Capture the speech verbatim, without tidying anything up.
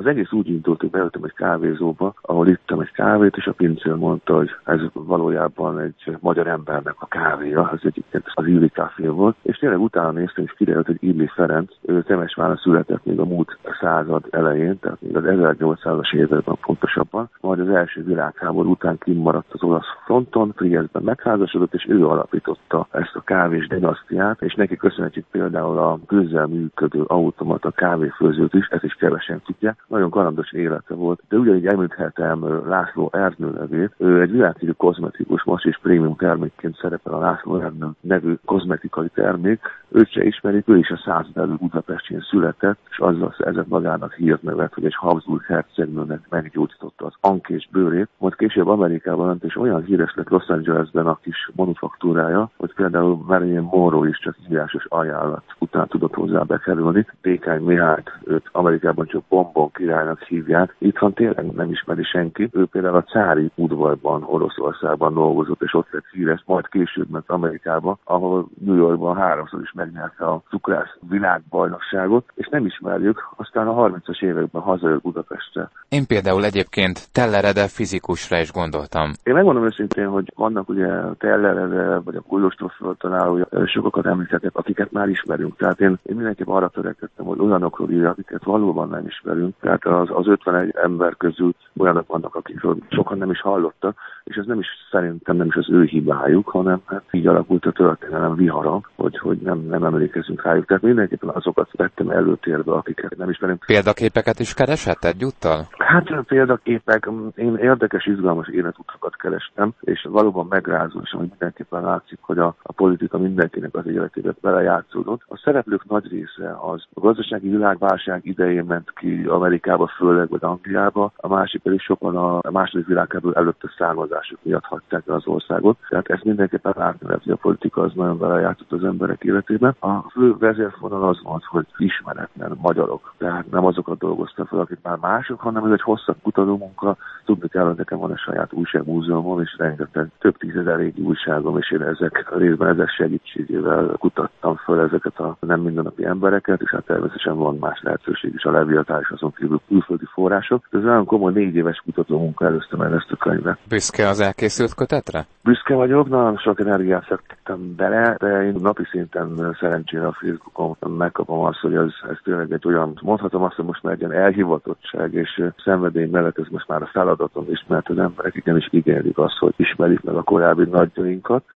Az egész úgy indult, hogy beültem egy kávézóba, ahol ittam egy kávét, és a pincér mondta, hogy ez valójában egy magyar embernek a kávéja, az egyébként az Illy Café volt, és tényleg utána néztem, és kiderült, hogy Illy Ferenc, ő Temesváron született még a múlt század elején, tehát még az ezernyolcszázas években pontosabban, majd az első világháború után kimaradt az olasz fronton, Triestben megházasodott, és ő alapította ezt a kávés dinasztiát, és neki köszönhetjük például a közel működő automata kávéfőzőt is, ezt is kevesen tudják. Nagyon kalandos élete volt, de ugyanígy említhetem László Ernő nevét. Ő egy világhírű kozmetikus, most is prémium termékként szerepel a László Ernő nevű kozmetikai termék. Őt se ismerik, ő is a század előtt Budapestjén született, és azzal szerzett magának hírnevet, hogy egy Habsburg hercegnőnek meggyógyította az ankés bőrét. Majd később Amerikában ment, és olyan híres lett Los Angelesben a kis manufaktúrája, hogy például Marilyn Monroe is csak írásos ajánlat után tudott hozzá bekerülni. Pékány Mihályt, őt Amerikában csak Bombon királynak hívják. Itthon tényleg nem ismeri senki. Ő például a cári udvarban, Oroszországban dolgozott, és ott lett híres, majd később ment Amerikába, ahol New Yorkban háromszor is megnyerte a cukrász világbajnokságot, és nem ismerjük, aztán a harmincas években hazajött Budapestre. Én például egyébként Tellerede fizikusra is gondoltam. Én megmondom őszintén, hogy vannak ugye Tellerede, vagy a Kolostor föltalálója, sokakat említettek, akiket már ismerünk. Tehát én, én mindenképp arra törekedtem, hogy olyanokról írja, akiket valóban nem ismerünk. Tehát az, az ötvenegy ember közül olyanok vannak, akikről sokan nem is hallottak, és ez nem is szerintem nem is az ő hibájuk, hanem hát így alakult a történelem vihara, hogy, hogy nem, nem emlékezünk rájuk. Tehát mindenképpen azokat vettem előtérbe, akiket nem ismerünk. Példaképeket is keresett egyúttal? Hát példaképek, én érdekes, izgalmas életutakat kerestem, és valóban megrázó, és hogy mindenképpen látszik, hogy a, a politika mindenkinek az életébe belejátszódott. A szereplők nagy része az a gazdasági világválság idején ment ki Amerikába, főleg vagy Angliába, a másik pedig sokan a második világháború előtte származásuk miatt hagyták el az országot. Tehát ezt mindenképpen látni lehet, hogy a politika az nagyon belejátszott az emberek életében. A fő vezérfonal az volt, hogy ismeretlen magyarok. Tehát nem azokat dolgoztak fel, akik már mások, hanem ez egy hosszabb kutatómunka. Tudni kell, hogy nekem van egy saját újságmúzeumom, és rengeteg több tízezer régi újságom, és én ezek részben ezek segítségével kutattam fel ezeket a nem mindennapi embereket, és hát természetesen van más lehetőség is, a Leviatán és azon kívül külföldi források. Ez nagyon komoly négy éves kutatómunka előzte meg ezt a könyvet. Büszke az elkészült kötetre? Büszke vagyok, nagyon sok energiát fektettem bele, de én napi szinten szerencsére a Facebookon megkapom azt, hogy ez, ez tényleg egy olyan, mondhatom azt, hogy most már egy ilyen elhivatottság és szenvedély mellett ez most már a feladatom is, mert az emberek igenis igénylik azt, hogy ismerik meg a korábbi nagyjainkat.